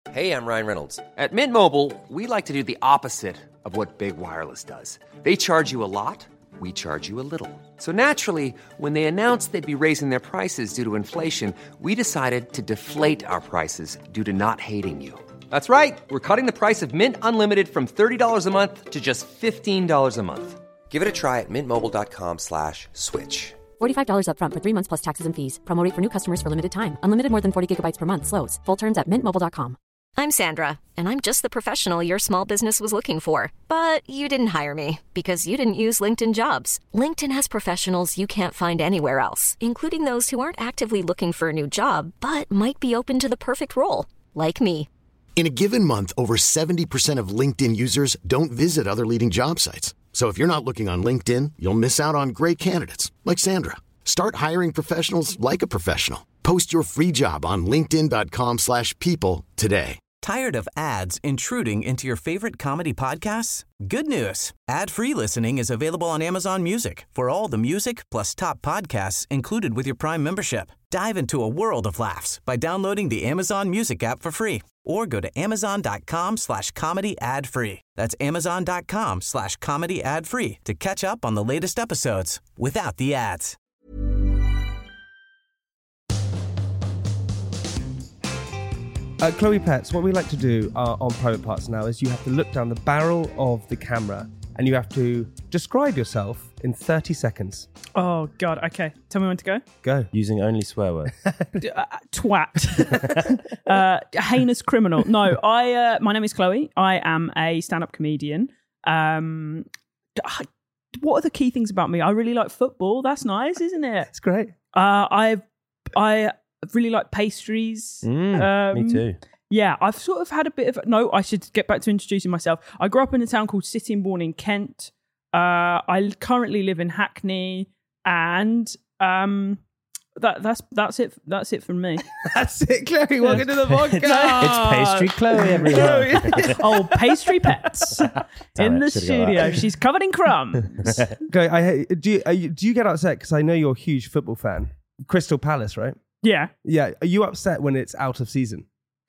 Hey, I'm Ryan Reynolds. At Mint Mobile, we like to do the opposite of what Big Wireless does. They charge you a lot, we charge you a little. So naturally, when they announced they'd be raising their prices due to inflation, we decided to deflate our prices due to not hating you. That's right. We're cutting the price of Mint Unlimited from $30 a month to just $15 a month. Give it a try at mintmobile.com/switch. $45 up front for 3 months plus taxes and fees. Promo rate for new customers for limited time. Unlimited more than 40 gigabytes per month. Slows full terms at mintmobile.com. I'm Sandra, and I'm just the professional your small business was looking for. But you didn't hire me because you didn't use LinkedIn Jobs. LinkedIn has professionals you can't find anywhere else, including those who aren't actively looking for a new job, but might be open to the perfect role, like me. In a given month, over 70% of LinkedIn users don't visit other leading job sites. So if you're not looking on LinkedIn, you'll miss out on great candidates like Sandra. Start hiring professionals like a professional. Post your free job on linkedin.com/people today. Tired of ads intruding into your favorite comedy podcasts? Good news. Ad-free listening is available on Amazon Music for all the music plus top podcasts included with your Prime membership. Dive into a world of laughs by downloading the Amazon Music app for free or go to amazon.com/comedy ad-free. That's amazon.com/comedy ad-free to catch up on the latest episodes without the ads. Chloe Pets, what we like to do on Private Parts now is you have to look down the barrel of the camera and you have to describe yourself in 30 seconds. Oh, God. Okay. Tell me when to go. Go. Using only swear words. Twat. Heinous criminal. No, my name is Chloe. I am a stand-up comedian. What are the key things about me? I really like football. That's nice, isn't it? It's great. I really like pastries. Me too. Yeah, I've sort of had a bit of... No, I should get back to introducing myself. I grew up in a town called Sittingbourne in Kent. I currently live in Hackney, and that's it. That's it from me. That's it, Chloe. Welcome to the podcast. It's Pastry Chloe, everyone. Oh, Pastry Pets in the studio. She's covered in crumbs. Okay, do you get upset? Because I know you're a huge football fan. Crystal Palace, right? Yeah. Yeah. Are you upset when it's out of season?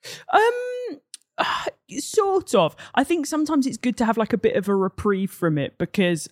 Sort of. I think sometimes it's good to have like a bit of a reprieve from it because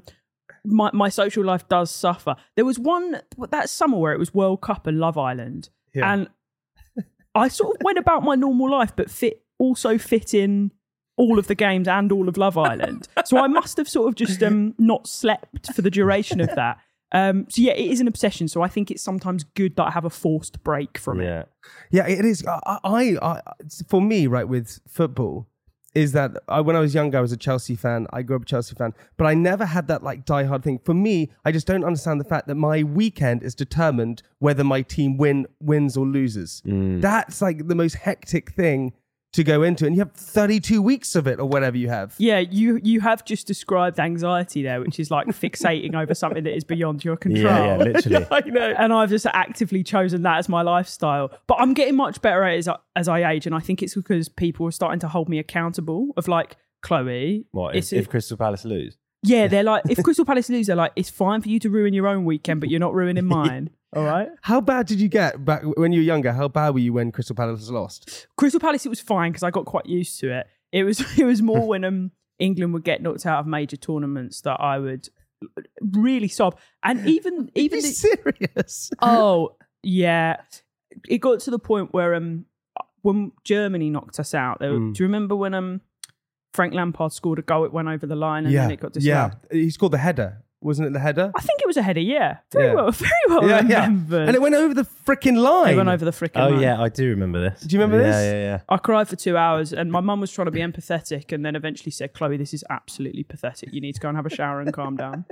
my social life does suffer. There was that summer where it was World Cup and Love Island, and I sort of went about my normal life, but also fit in all of the games and all of Love Island. So I must have sort of just not slept for the duration of that. So yeah, it is an obsession. So I think it's sometimes good that I have a forced break from it. Yeah, it is. I for me, right, with football, is that when I was younger, I was a Chelsea fan. I grew up a Chelsea fan, but I never had that like diehard thing. For me, I just don't understand the fact that my weekend is determined whether my team wins or loses. That's like the most hectic thing to go into, and you have 32 weeks of it or whatever you have. Yeah, you have just described anxiety there, which is like fixating over something that is beyond your control. Yeah, literally. I know. And I've just actively chosen that as my lifestyle. But I'm getting much better at it as I age, and I think it's because people are starting to hold me accountable of like, Chloe... What, if Crystal Palace lose? Yeah, they're like, if Crystal Palace lose, they're like, it's fine for you to ruin your own weekend, but you're not ruining mine. All right? How bad did you get back when you were younger? How bad were you when Crystal Palace lost? Crystal Palace, it was fine because I got quite used to it. It was more when England would get knocked out of major tournaments that I would really sob. And even Are you serious? Oh, yeah. It got to the point where when Germany knocked us out, do you remember when Frank Lampard scored a goal, it went over the line and then it got disallowed? Yeah, he scored the header. Wasn't it the header? I think it was a header, yeah. Very well remembered. And it went over the freaking line. It went over the freaking line. Oh, yeah, I do remember this. Do you remember this? Yeah. I cried for 2 hours and my mum was trying to be empathetic and then eventually said, Chloe, this is absolutely pathetic. You need to go and have a shower and calm down.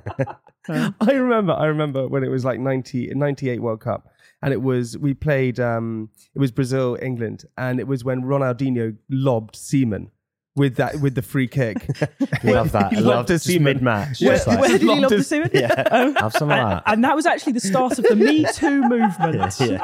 I remember when it was like 98 World Cup. And we played, it was Brazil, England. And it was when Ronaldinho lobbed Seaman with the free kick. Love that. I love to see mid-match. Where did he lob the Seaman? Yeah, have some of that. And that was actually the start of the Me Too movement.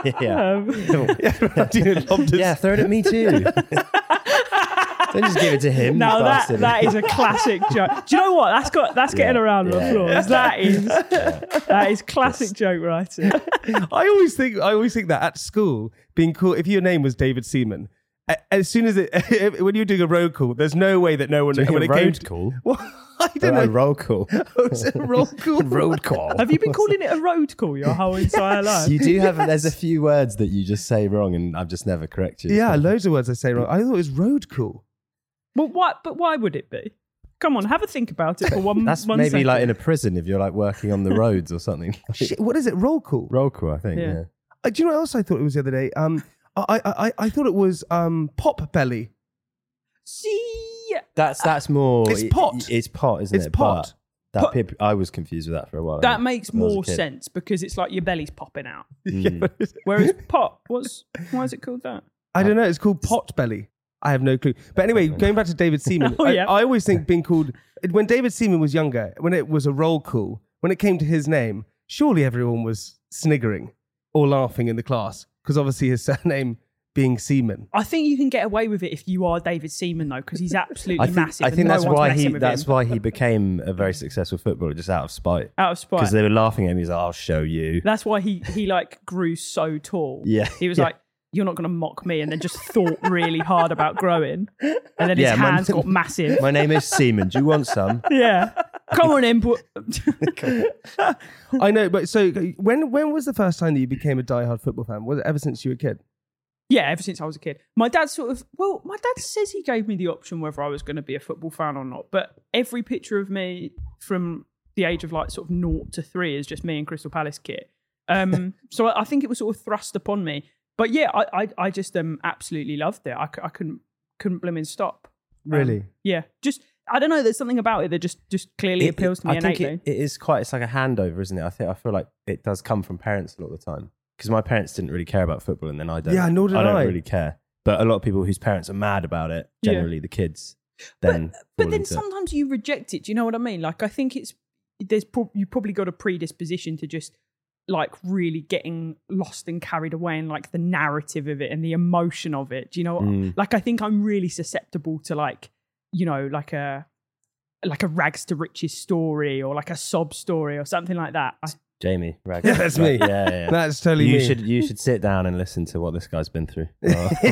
Yeah, throw it at Me Too. Don't just give it to him. Now that is a classic joke. Do you know what? That's getting a round of applause. That is classic joke writing. I always think that at school, being cool, if your name was David Seaman, as soon as when you're doing a road call, there's no way that no one Doing when a it came road to, call? Well, I don't know. A roll call. Was it a roll call? Road call. Have you been calling it a road call your whole entire life? You do have, there's a few words that you just say wrong and I've just never corrected you. Yeah, loads of words I say wrong. I thought it was road call. Well, what? But why would it be? Come on, have a think about it for one. That's one maybe second. like in a prison if you're like working on the roads or something. Shit, what is it? Roll call. Roll call, I think. Yeah. Yeah. Do you know what else I thought it was the other day? I thought it was pop belly. See, That's more. It's pot. It's pot, isn't It's it? pot. But I was confused with that for a while. that makes when I was a more kid. sense because it's like your belly's popping out. Mm. Whereas pot, why is it called that? I don't know. It's called pot belly. I have no clue. But anyway, going back to David Seaman, Oh, yeah. I always think being called when David Seaman was younger, when it was a roll call, when it came to his name, surely everyone was sniggering or laughing in the class because obviously his surname being Seaman. I think you can get away with it if you are David Seaman though, because he's absolutely massive. I and think no that's one's why messing with him. why he became a very successful footballer, just out of spite. Out of spite. Because they were laughing at him. He's like, "I'll show you." That's why he like grew so tall. Yeah. He was Yeah. like, "You're not going to mock me," and then just thought really hard about growing, and then Yeah, his my- hands got massive. My name is Seaman. Do you want some? Yeah, come on in. I know, but so when was the first time that you became a diehard football fan? Was it ever since you were a kid? Yeah, ever since I was a kid. My dad my dad says he gave me the option whether I was going to be a football fan or not. But every picture of me from the age of like sort of 0 to 3 is just me in Crystal Palace kit. So I think it was sort of thrust upon me. But yeah, I just absolutely loved it. I couldn't blimmin' stop. Really? Yeah, just I don't know. There's something about it that just clearly appeals to me I think innately. it is quite. It's like a handover, isn't it? I feel like it does come from parents a lot of the time. Because my parents didn't really care about football, and then I don't. Yeah, nor did I don't I. really care. But a lot of people whose parents are mad about it, Yeah. generally the kids, then. But fall then into it. sometimes you reject it. Do you know what I mean? Like I think you probably got a predisposition to just like really getting lost and carried away in like the narrative of it and the emotion of it. Do you know? Like I think I'm really susceptible to like, you know, like a rags to riches story or like a sob story or something like that. Jamie, right? Yeah, that's me. Yeah. That's totally you me. You should sit down and listen to what this guy's been through. He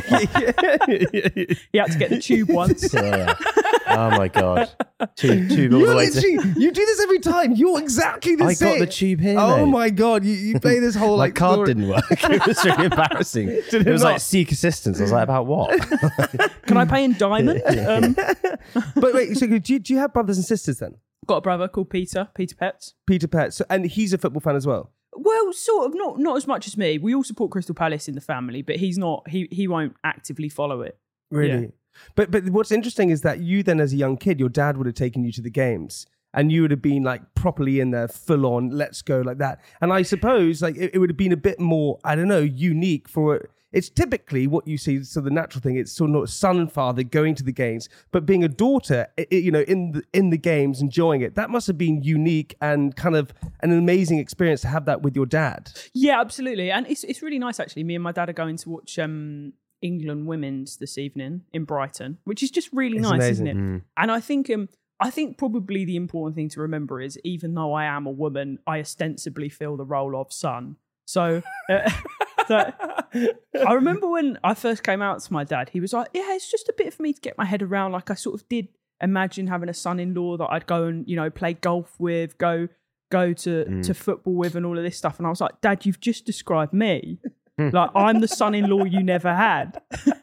had to get the tube once. Yeah. Oh my god, tube all You're the way to. literally, you do this every time. You're exactly the I same. got the tube here. Oh mate. my god, you play this whole My like card story- didn't work. It was really embarrassing. Did it it was not? like seek assistance. I was like, about what? Can I pay in diamond? But wait, so do you have brothers and sisters then? Got a brother called Peter Petts. Peter Pett, so, and he's a football fan as well. Well, sort of, not as much as me. We all support Crystal Palace in the family, but he's not. He won't actively follow it. Really? Yeah. But what's interesting is that you then, as a young kid, your dad would have taken you to the games, and you would have been like properly in there, full on, let's go like that. And I suppose like it would have been a bit more, I don't know, unique for. It's typically what you see. So the natural thing, it's sort of son and father going to the games, but being a daughter, you know, in the games, enjoying it. That must have been unique and kind of an amazing experience to have that with your dad. Yeah, absolutely, and it's really nice actually. Me and my dad are going to watch England women's this evening in Brighton, which is just really It's nice, amazing. isn't it? And I think probably the important thing to remember is even though I am a woman, I ostensibly fill the role of son. So. So, I remember when I first came out to my dad, he was like, yeah, it's just a bit for me to get my head around. Like I sort of did imagine having a son-in-law that I'd go and, you know, play golf with, go to football with and all of this stuff. And I was like, Dad, you've just described me. Like I'm the son-in-law you never had.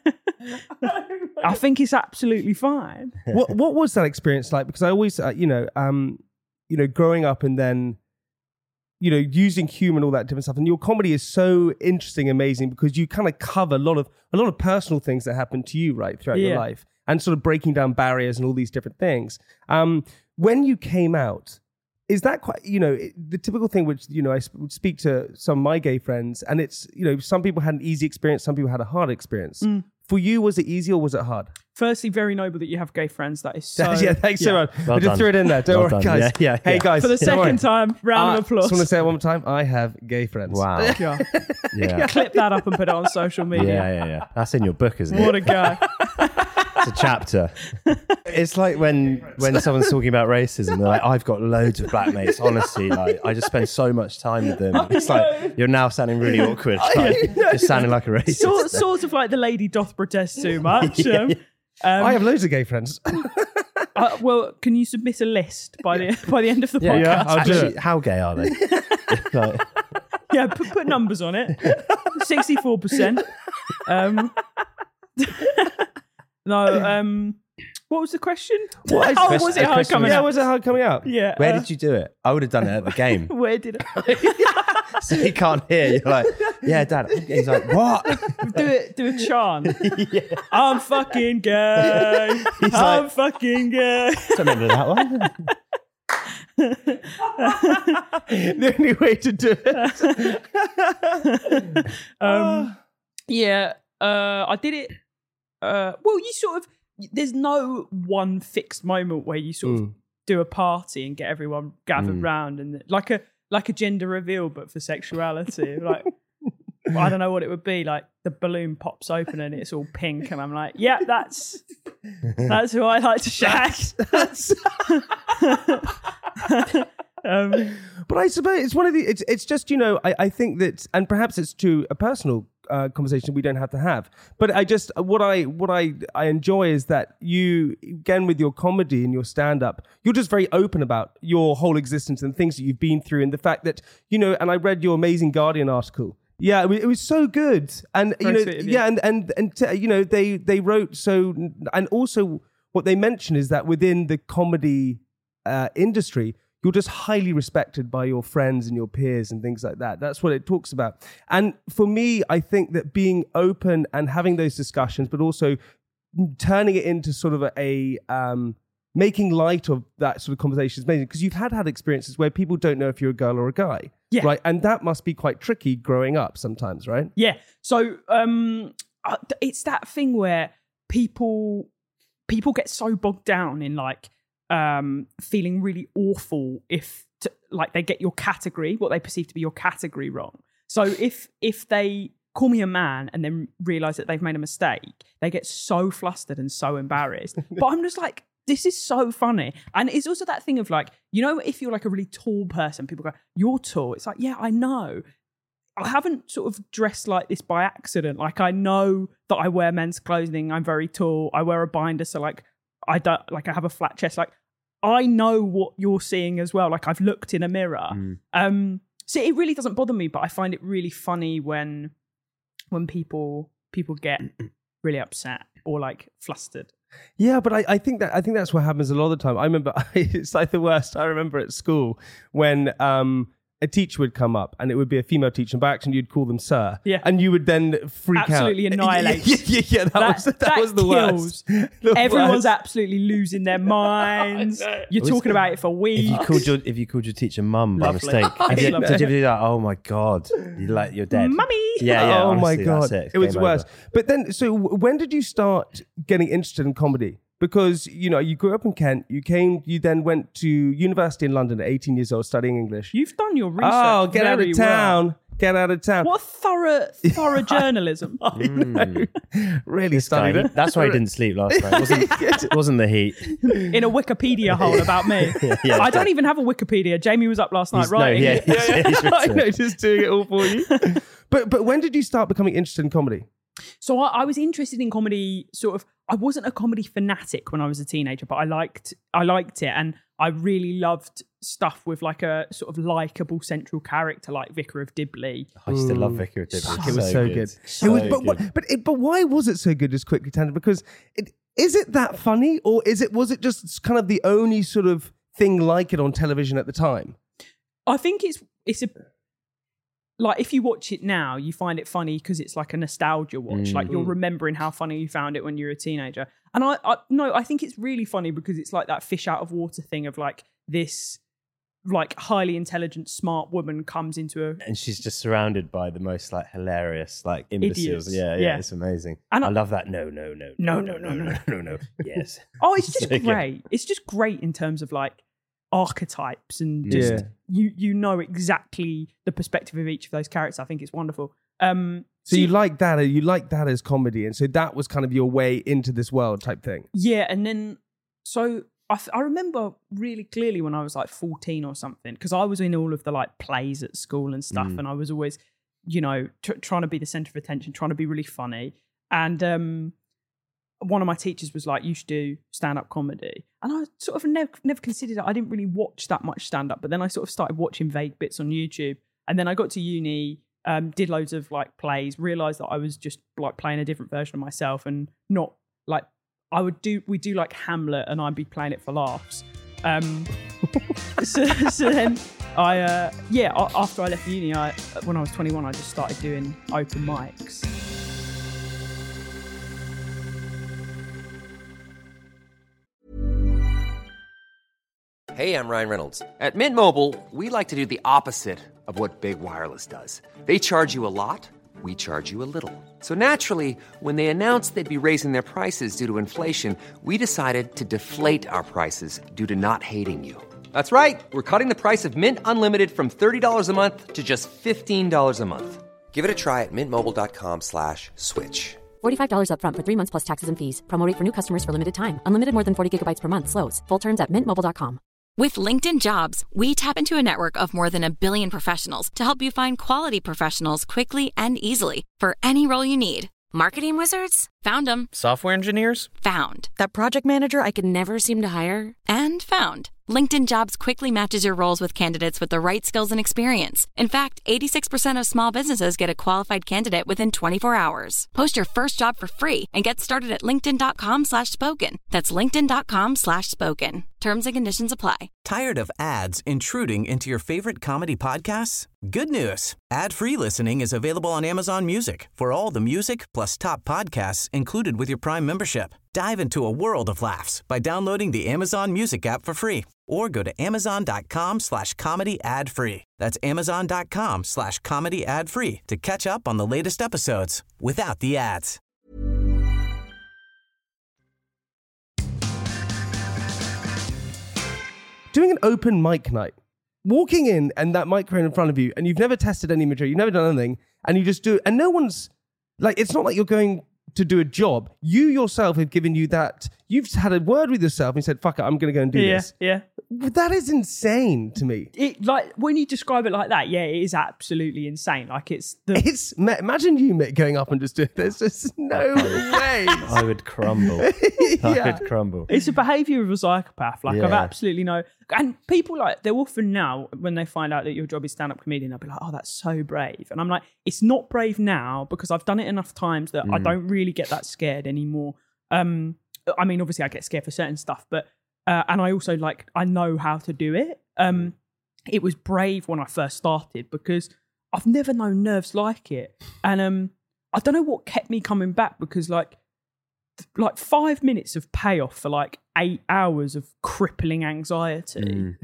I think it's absolutely fine. What was that experience like? Because I always, growing up and then, you know, using humor and all that different stuff. And your comedy is so interesting, amazing, because you kind of cover a lot of personal things that happen to you, right, throughout your life, and sort of breaking down barriers and all these different things. When you came out, is that quite, you know, the typical thing which, you know, I would speak to some of my gay friends, and it's, you know, some people had an easy experience, some people had a hard experience. For you, was it easy or was it hard? Firstly, very noble that you have gay friends. That is so... Yeah, thanks so much. Well I just done. threw it in there. Don't Well worry, done. guys. Yeah. Hey, guys. For the don't worry. second time, round of applause. Just want to say it one more time. I have gay friends. Wow. Yeah. Yeah. Clip that up and put it on social media. Yeah. That's in your book, isn't it? What a guy. It's a chapter. it's like when someone's talking about racism, they're like, I've got loads of black mates. Honestly, like I just spend so much time with them. It's like you're now sounding really awkward, like, just sounding like a racist. Sort of like the lady doth protest too much. I have loads of gay friends. Well, can you submit a list by the end of the podcast? Yeah, I'll do it. How gay are they? Like, Yeah, put numbers on it. 64%. No. What was the question? Was it hard coming Yeah, out? was it hard coming out? Yeah. where did you do it? I would have done it at the game. Where did I So he can't hear. You're like, yeah, Dad. He's like, what? do a chant? I'm fucking gay. I'm fucking gay. I don't remember that one. The only way to do it. Yeah. I did it. Well, you sort of. There's no one fixed moment where you sort of do a party and get everyone gathered round and like a gender reveal, but for sexuality. Like, I don't know what it would be. Like the balloon pops open and it's all pink, and I'm like, yeah, that's who I like to shag. But I suppose it's one of the. It's just, you know, I think that, and perhaps it's to a personal conversation we don't have to have. But I just what I enjoy is that you, again, with your comedy and your stand up, you're just very open about your whole existence and things that you've been through, and the fact that, you know. And I read your amazing Guardian article. Yeah, it was so good, and you know, yeah, and you know, they wrote so, and also what they mention is that within the comedy industry, you're just highly respected by your friends and your peers and things like that. That's what it talks about. And for me, I think that being open and having those discussions, but also turning it into sort of a making light of that sort of conversation is amazing, because you've had experiences where people don't know if you're a girl or a guy. Yeah. Right. And that must be quite tricky growing up sometimes, right? Yeah. So it's that thing where people get so bogged down in like feeling really awful if like they get your category, what they perceive to be your category, wrong. So if they call me a man and then realize that they've made a mistake, they get so flustered and so embarrassed. But I'm just like, this is so funny. And it's also that thing of like, you know, if you're like a really tall person, people go, you're tall. It's like, yeah, I know. I haven't sort of dressed like this by accident. Like, I know that I wear men's clothing. I'm very tall. I wear a binder. So like, I have a flat chest. Like, I know what you're seeing as well. Like, I've looked in a mirror. So it really doesn't bother me, but I find it really funny when people get really upset or like flustered. Yeah, but I think that's what happens a lot of the time. I remember it's like the worst. I remember at school when a teacher would come up and it would be a female teacher, and by accident you'd call them sir. Yeah. And you would then freak absolutely out. Annihilate. Yeah, that was the kills. worst. Everyone's absolutely losing their minds. You're talking about it for weeks. If you called your teacher mum by Lovely. mistake, did you ever do that? Oh my god, you're dead. Mummy. Yeah. Oh my honestly, god, that's it was Game worse. over. But then, so when did you start getting interested in comedy? Because, you know, you grew up in Kent, you then went to university in London at 18 years old studying English. You've done your research. Oh, get out very of town. well. Get out of town. What thorough journalism. I know. Really studied it. That's why he didn't sleep last night. It wasn't the heat. In a Wikipedia hole about me. Yeah, I don't even have a Wikipedia. Jamie was up last night writing it. He's I written know, it. just doing it all for you. But when did you start becoming interested in comedy? So I was interested in comedy sort of. I wasn't a comedy fanatic when I was a teenager, but I liked it, and I really loved stuff with like a sort of likable central character like Vicar of Dibley. I used to love Vicar of Dibley. It was so good. So It was, but why was it so good? Just quickly, Tanda, because is it that funny, or was it just kind of the only sort of thing like it on television at the time? I think it's a. Like, if you watch it now, you find it funny because it's like a nostalgia watch. Like, you're remembering how funny you found it when you were a teenager. And I think it's really funny because it's like that fish out of water thing of like this like highly intelligent, smart woman comes into a... And she's just surrounded by the most like hilarious, like imbeciles. Idiots. Yeah, it's amazing. And I love that. No. Yes. Oh, it's just great. It's just great in terms of like archetypes and just you know exactly the perspective of each of those characters. I think it's wonderful. So you like that? You like that as comedy, and so that was kind of your way into this world type thing. Yeah, and then So I remember really clearly when I was like 14 or something, because I was in all of the like plays at school and stuff, and I was always, you know, trying to be the centre of attention, trying to be really funny. And one of my teachers was like, you should do stand-up comedy. And I sort of never considered it. I didn't really watch that much stand-up, but then I sort of started watching vague bits on YouTube. And then I got to uni, did loads of like plays, realised that I was just like playing a different version of myself and not like, we do like Hamlet and I'd be playing it for laughs. So then after I left uni, when I was 21, I just started doing open mics. Hey, I'm Ryan Reynolds. At Mint Mobile, we like to do the opposite of what Big Wireless does. They charge you a lot, we charge you a little. So naturally, when they announced they'd be raising their prices due to inflation, we decided to deflate our prices due to not hating you. That's right. We're cutting the price of Mint Unlimited from $30 a month to just $15 a month. Give it a try at mintmobile.com/switch. $45 up front for 3 months plus taxes and fees. Promo rate for new customers for limited time. Unlimited more than 40 gigabytes per month. Slows full terms at mintmobile.com. With LinkedIn Jobs, we tap into a network of more than 1 billion professionals to help you find quality professionals quickly and easily for any role you need. Marketing wizards? Found them. Software engineers? Found. That project manager I could never seem to hire? And found. LinkedIn Jobs quickly matches your roles with candidates with the right skills and experience. In fact, 86% of small businesses get a qualified candidate within 24 hours. Post your first job for free and get started at linkedin.com/spoken. That's linkedin.com/spoken. Terms and conditions apply. Tired of ads intruding into your favorite comedy podcasts? Good news. Ad-free listening is available on Amazon Music for all the music plus top podcasts included with your Prime membership. Dive into a world of laughs by downloading the Amazon Music app for free or go to amazon.com/comedy ad-free. That's amazon.com/comedy ad-free to catch up on the latest episodes without the ads. Doing an open mic night, walking in and that microphone in front of you, and you've never tested any material, you've never done anything, and you just do it, and no one's like, it's not like you're going to do a job. You yourself have given you that, you've had a word with yourself and you said, fuck it, I'm going to go and do this. Yeah. That is insane to me. It, like, when you describe it like that, yeah, it is absolutely insane. Like, imagine you, Mick, going up and just doing this. There's no way. I would crumble. I would crumble. It's a behaviour of a psychopath. Like, I've absolutely no... And people, like, they're often now, when they find out that your job is stand-up comedian, they'll be like, oh, that's so brave. And I'm like, it's not brave now because I've done it enough times that I don't really get that scared anymore. I mean, obviously I get scared for certain stuff, but and I also, like, I know how to do it. It was brave when I first started because I've never known nerves like it. And I don't know what kept me coming back because, like 5 minutes of payoff for like 8 hours of crippling anxiety.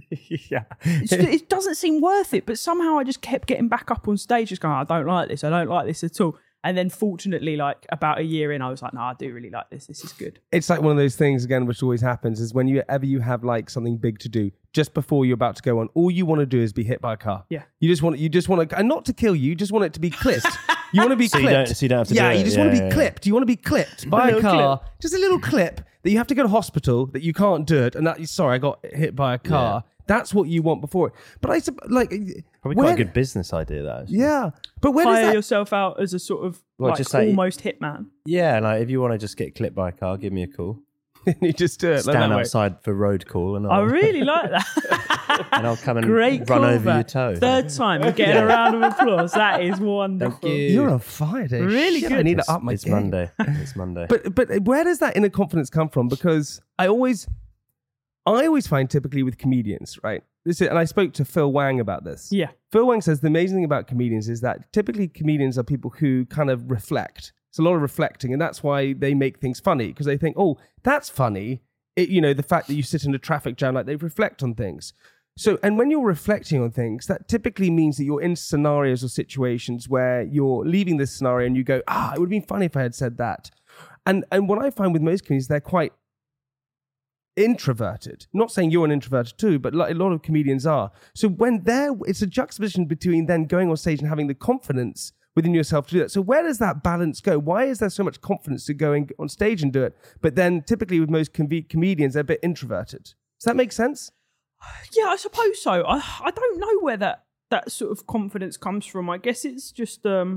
It doesn't seem worth it, but somehow I just kept getting back up on stage just going, I don't like this at all. And then fortunately, like about a year in, I was like, no, I do really like this. This is good. It's like one of those things, again, which always happens is when you have like something big to do, just before you're about to go on, all you want to do is be hit by a car. Yeah. You just want to, and not to kill you, you just want it to be clipped. You want to be clipped. So you don't have to do it. You just want to be clipped. You want to be clipped by a car. Clip. Just a little clip that you have to go to hospital, that you can't do it. And I got hit by a car. Yeah. That's what you want before it. But I like... Probably quite a good business idea, that. Actually. Yeah. But where hire yourself out as a sort of almost hitman. Yeah, like if you want to just get clipped by a car, give me a call. You just do it. Stand outside for road call. And I really like that. And I'll come and run over your toe. Third time, we're getting a round of applause. That is wonderful. Thank you. You're on fire, Dave. Really good. I need to up my game. It's Monday. But where does that inner confidence come from? Because I always find typically with comedians, right? And I spoke to Phil Wang about this. Yeah. Phil Wang says the amazing thing about comedians is that typically comedians are people who kind of reflect. It's a lot of reflecting, and that's why they make things funny, because they think, oh, that's funny. The fact that you sit in a traffic jam, like they reflect on things. So, and when you're reflecting on things, that typically means that you're in scenarios or situations where you're leaving this scenario and you go, it would have been funny if I had said that. And what I find with most comedians, they're quite introverted. Not saying you're an introverted too, but a lot of comedians are. So when it's a juxtaposition between then going on stage and having the confidence within yourself to do that. So where does that balance go? Why is there so much confidence to go on stage and do it? But then typically with most comedians, they're a bit introverted. Does that make sense? Yeah, I suppose so. I don't know where that sort of confidence comes from. I guess it's just, I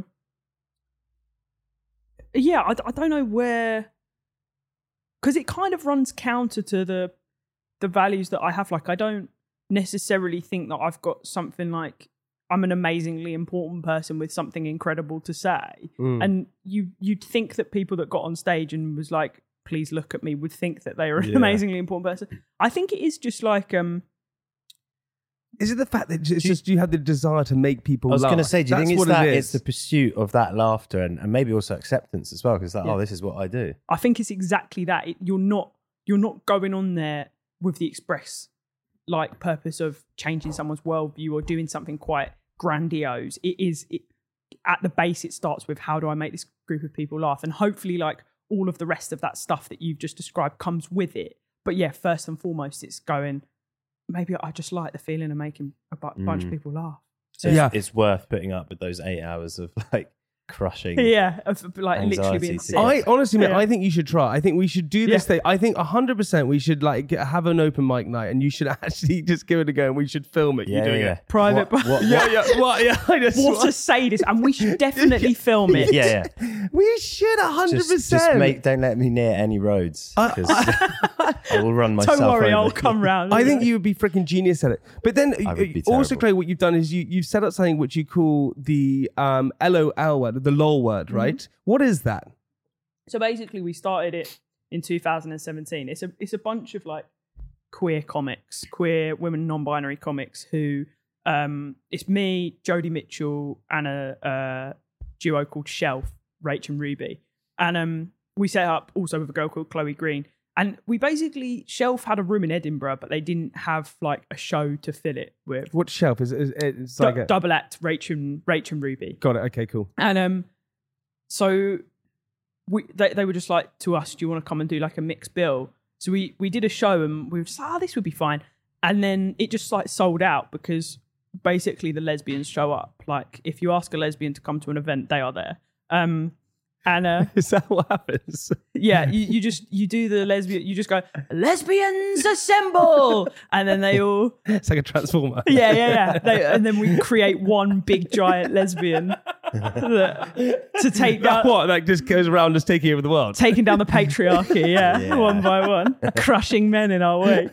don't know where, because it kind of runs counter to the values that I have. Like, I don't necessarily think that I've got something like, I'm an amazingly important person with something incredible to say. And you'd think that people that got on stage and was like, please look at me, would think that they are an amazingly important person. I think it is just like... Is it the fact that it's just you have the desire to make people laugh? I was going to say, do you think it's that it it's the pursuit of that laughter and maybe also acceptance as well? Because oh, this is what I do. I think it's exactly that. You're not going on there with the express like purpose of changing someone's worldview or doing something quite grandiose. At the base, it starts with, how do I make this group of people laugh? And hopefully like all of the rest of that stuff that you've just described comes with it. But yeah, first and foremost, it's going, maybe I just like the feeling of making a bunch of people laugh. So it's worth putting up with those 8 hours of like crushing. Of like literally being sick. I honestly, man, I think you should try. I think we should do this thing. I think 100% we should like have an open mic night, and you should actually just give it a go, and we should film it. You doing it private. What a sadist, and we should definitely film it. We should 100%. Just don't let me near any roads, because I will run myself. Don't worry, over. I'll come round. I think you would be freaking genius at it. But then also, Clay, what you've done is you've set up something which you call the LOL word, the LOL word, right? What is that? So basically, we started it in 2017. It's a bunch of like queer comics, queer women, non-binary comics who it's me, Jodie Mitchell, and a duo called Shelf, Rach and Ruby, and we set up also with a girl called Chloe Green. And we basically, Shelf had a room in Edinburgh, but they didn't have like a show to fill it with. What Shelf is? It's like a double act, Rach and Ruby. Got it. Okay, cool. And so they were just like to us, do you want to come and do like a mixed bill? So we did a show, and we were just like, this would be fine. And then it just like sold out, because basically the lesbians show up. Like if you ask a lesbian to come to an event, they are there. And is that what happens? Yeah, you do the lesbian. You just go, lesbians assemble, and then they all. It's like a transformer. Yeah. And then we create one big giant lesbian to take down. What? That just goes around just taking over the world, taking down the patriarchy. One by one, crushing men in our way.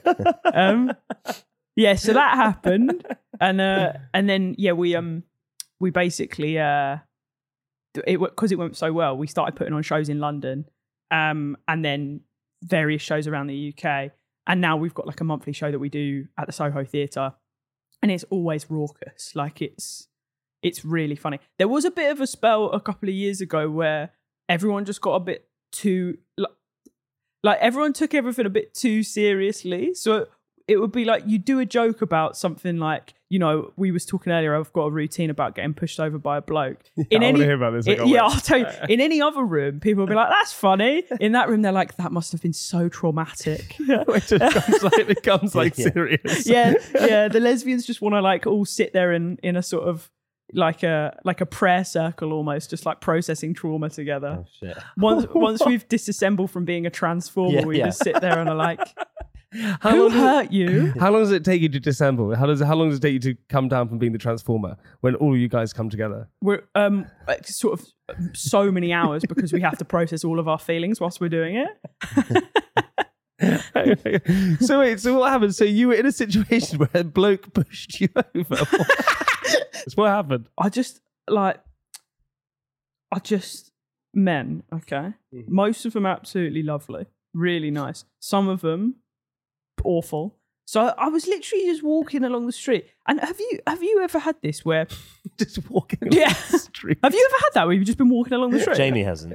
So that happened, and then we basically. Because it went so well, we started putting on shows in London, and then various shows around the UK, and now we've got like a monthly show that we do at the Soho Theatre, and it's always raucous. Like it's really funny. There was a bit of a spell a couple of years ago where everyone just got a bit too like everyone took everything a bit too seriously. So it would be like you do a joke about something like, we was talking earlier, I've got a routine about getting pushed over by a bloke. I want to hear about this. I'll tell you. In any other room, people will be like, that's funny. In that room, they're like, that must have been so traumatic. It becomes like serious. Yeah. The lesbians just want to like all sit there in a sort of like a prayer circle almost, just like processing trauma together. Oh, shit. Once we've disassembled from being a transformer, we just sit there and are like... Who hurt you? How long does it take you to disassemble? How long does it take you to come down from being the transformer when all of you guys come together? We're sort of so many hours, because we have to process all of our feelings whilst we're doing it. So what happened? So you were in a situation where a bloke pushed you over. What happened? Men, okay? Most of them absolutely lovely, really nice. Some of them awful. So I was literally just walking along the street. And have you ever had this where just walking along the street? Have you ever had that where you've just been walking along the street? Jamie hasn't.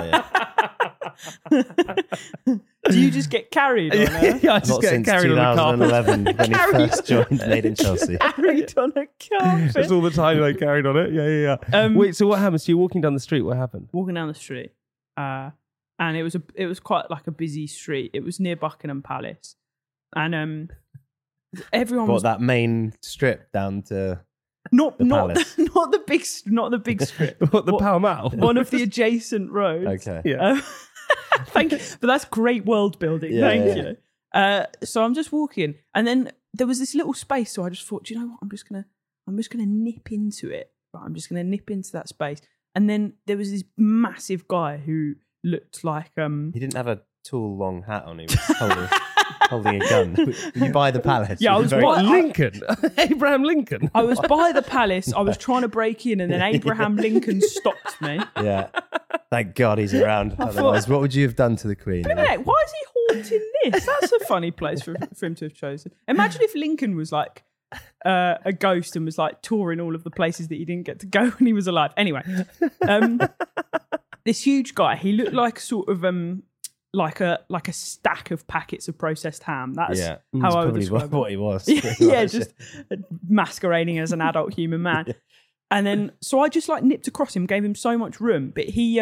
Do you just get carried on I just get carried on a carpet. 2011 when he first joined Made in Chelsea. Carried on a carpet. Just all the time I carried on it. Yeah. Wait, so what happened? So you're walking down the street. What happened? Walking down the street. And it was quite like a busy street. It was near Buckingham Palace. And everyone was... that main strip down to... Not palace. not the big strip. What, the Pall Mall? One of the adjacent roads. Okay. Yeah. Thank you. But that's great world building. Yeah, Thank yeah. you. So I'm just walking, and then there was this little space. So I just thought, do you know what? I'm just gonna nip into it. Right? I'm just gonna nip into that space. And then there was this massive guy who looked like He didn't have a tall, long hat on. He was holding a gun. You buy the palace. Yeah, I was What, Lincoln? Abraham Lincoln? I was by the palace. I was trying to break in, and then Abraham Lincoln stopped me. Yeah. Thank God he's around. Otherwise, what would you have done to the Queen? Wait a minute, why is he haunting this? That's a funny place for him to have chosen. Imagine if Lincoln was like a ghost and was like touring all of the places that he didn't get to go when he was alive. Anyway, this huge guy, he looked like sort of like a stack of packets of processed ham. That's how I would probably describe what he was. yeah, just masquerading as an adult human man. Yeah. And then, so I just like nipped across him, gave him so much room, but he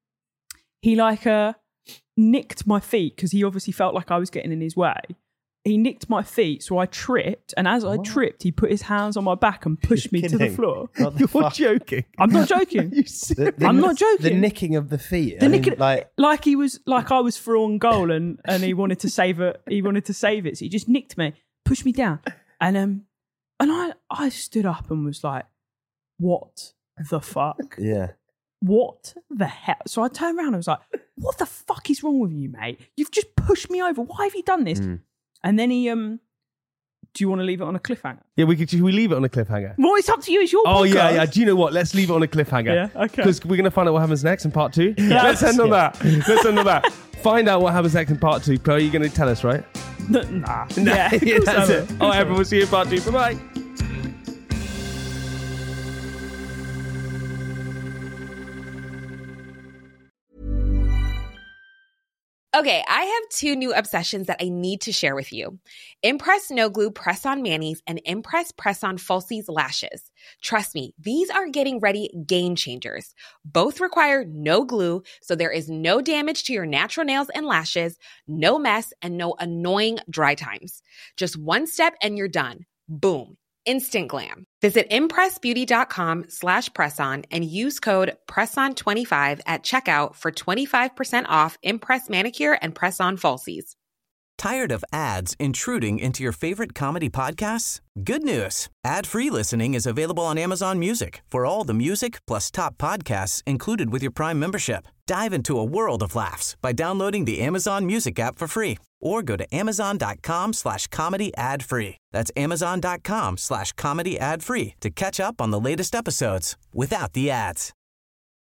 nicked my feet because he obviously felt like I was getting in his way. He nicked my feet, so I tripped, and as I tripped, he put his hands on my back and pushed me to the floor. You're joking. I'm not joking. I'm not joking. The nicking of the feet. Like he was like I was through on goal, and he wanted to save it. He wanted to save it, so he just nicked me, pushed me down, and I stood up and was like, "What the fuck? Yeah. What the hell?" So I turned around and was like, "What the fuck is wrong with you, mate? You've just pushed me over. Why have you done this?" And then he, do you want to leave it on a cliffhanger? Yeah, should we leave it on a cliffhanger? Well, it's up to you. It's your podcast. Yeah. Do you know what? Let's leave it on a cliffhanger. Yeah, okay. Because we're going to find out what happens next in part 2. Yeah. Let's end on that. Find out what happens next in part 2. Chloe, you're going to tell us, right? Nah. Yeah, that's it. All right, everyone, we'll see you in part 2. Bye-bye. Okay, I have 2 new obsessions that I need to share with you. Impress No Glue Press-On Manis and Impress Press-On Falsies Lashes. Trust me, these are getting ready game changers. Both require no glue, so there is no damage to your natural nails and lashes, no mess, and no annoying dry times. Just one step and you're done. Boom. Instant glam. Visit impressbeauty.com/presson and use code PRESSON25 at checkout for 25% off Impress Manicure and Press-On Falsies. Tired of ads intruding into your favorite comedy podcasts? Good news. Ad-free listening is available on Amazon Music for all the music plus top podcasts included with your Prime membership. Dive into a world of laughs by downloading the Amazon Music app for free or go to amazon.com/comedy ad-free. That's amazon.com/comedy ad-free to catch up on the latest episodes without the ads.